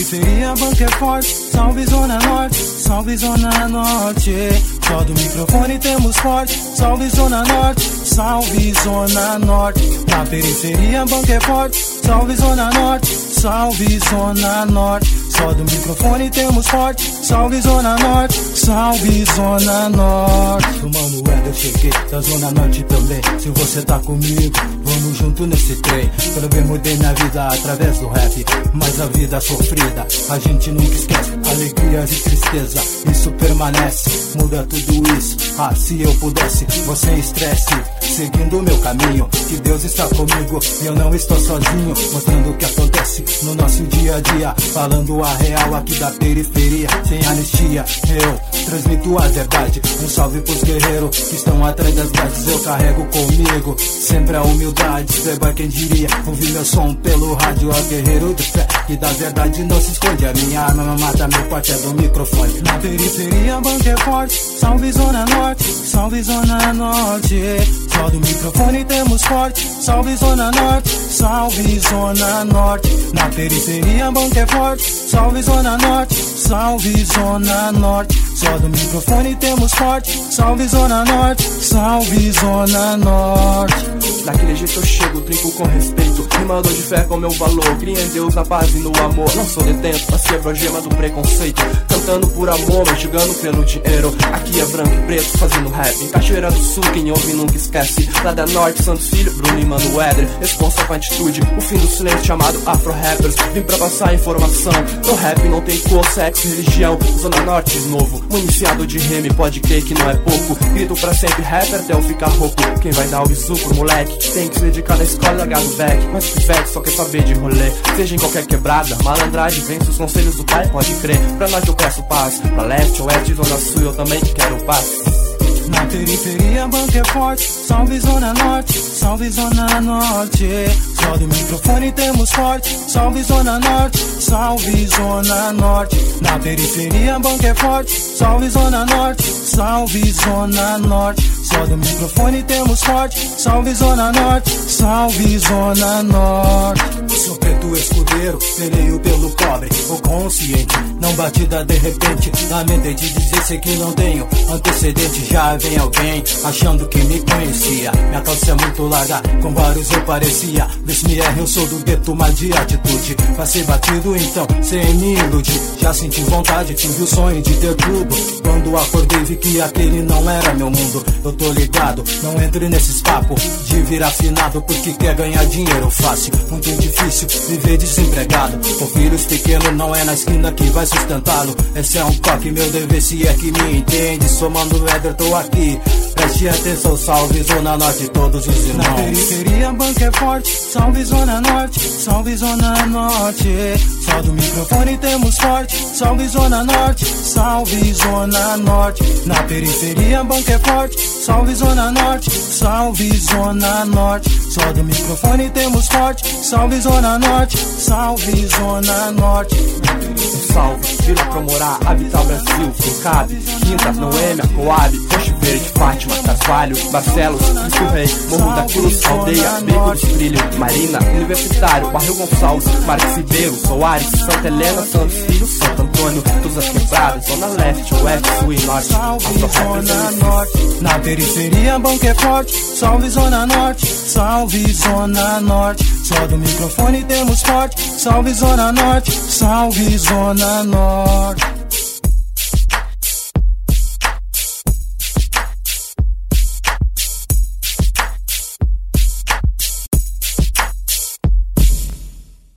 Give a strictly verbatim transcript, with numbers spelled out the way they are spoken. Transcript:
periferia, banco é forte. Salve Zona Norte, salve Zona Norte. Só do microfone temos forte. Salve Zona Norte, salve Zona Norte. Na periferia, banco é forte. Salve Zona Norte, salve Zona Norte. Só do microfone temos forte. Salve Zona Norte, salve Zona Norte. Do Mano Éder cheguei, da Zona Norte também. Se você tá comigo, vamos junto nesse trem. Pelo bem mudei minha vida através do rap. Mas a vida sofrida, a gente nunca esquece. Alegrias e tristeza, isso permanece. Muda tudo isso, ah, se eu pudesse. Você estresse, seguindo o meu caminho. Que Deus está comigo, eu não estou sozinho. Mostrando o que acontece no nosso dia a dia. Falando a real aqui da periferia. Sem anistia, eu transmito a verdade. Um salve pros guerreiros que estão atrás das grades. Eu carrego comigo sempre a humildade. Saiba quem diria, ouvir meu som pelo rádio. Ó guerreiro de fé, que da verdade não se esconde. A minha arma mata, meu pote é do microfone. Na periferia, banco é forte. Salve Zona Norte, salve Zona Norte. Só do microfone temos forte. Salve Zona Norte, salve Zona Norte. Na periferia, banco é forte. Salve Zona Norte, salve Zona Norte. Só do microfone temos forte. Salve Zona Norte, salve Zona Norte. Daquele jeito eu chego, trinco com respeito. Rimando de fé com meu valor. Cria em Deus, na paz e no amor. Não sou detento, mas quebro a gema do preconceito. Cantando por amor, mas jogando pelo dinheiro. Aqui é branco e preto, fazendo rap. Em Cachoeira do Sul, quem ouve nunca esquece. Lá da Norte, Santos Filho, Bruno e Mano Éder. Responsa com atitude, o fim do silêncio chamado Afro Rappers. Vim pra passar informação. No rap não tem cor, sexo, religião. Zona Norte de novo, municiado de reme, pode crer que não é pouco. Grito pra sempre rapper até eu ficar rouco. Quem vai dar o bisu pro moleque? Tem que se dedicar na escola, largar do back. Mas o pivete só quer saber de rolê. Seja em qualquer quebrada, malandragem, vence os conselhos do pai, pode crer. Pra nós eu peço paz, pra leste, oeste, zona sul eu também quero paz. Na periferia, banco é forte. Salve Zona Norte, salve Zona Norte. Só do microfone temos forte. Salve Zona Norte, salve Zona Norte. Na periferia, banco é forte. Salve Zona Norte, salve Zona Norte. Só do microfone temos forte. Salve Zona Norte, salve Zona Norte. Sou preto escudeiro, peleio pelo pobre. O consciente, não batida de repente. Lamentei de dizer, sei que não tenho antecedente. Já vem alguém achando que me conhecia. Minha calça é muito larga, com vários eu parecia. Vê se me erra, eu sou do gueto, mas de atitude. Pra ser batido então, cê me ilude. Já senti vontade, tive o sonho de ter tudo. Quando acordei vi que aquele não era meu mundo. Eu tô ligado, não entre nesses papos de virar afinado, porque quer ganhar dinheiro fácil. Muito difícil viver desempregado. Com filhos pequenos não é na esquina que vai sustentá-lo. Esse é um toque, meu dever, se é que me entende. Sou Mano Éder, tô aqui. Preste atenção, salve Zona Norte, todos os irmãos. Na periferia, banco é forte. Salve Zona Norte, salve Zona Norte. Só do microfone temos forte. Salve Zona Norte, salve Zona Norte. Na periferia, banco é forte. Salve Zona Norte, salve Zona Norte. Só do microfone temos forte. Salve Zona Norte, salve Zona Norte. Um salve, Vila pra morar, habitar o Brasil, quem cabe. Quinta, Noêmia, Coab, Roxo Verde, Fátima, Carvalho, Barcelos, Cristo Rei, Morro da Cruz, Aldeia, Beco dos Trilhos, Marina, Universitário, Barril Gonçalves, Marques Ribeiro, Soares, Santa Helena, Santos Filho, Santo Antônio, todas as quebradas, Zona Leste, Oeste, Sul e Norte. Salve Zona Norte, na periferia, banco é forte. Salve Zona Norte, salve Zona Norte. Só do microfone temos forte. Salve Zona Norte, salve Zona Norte.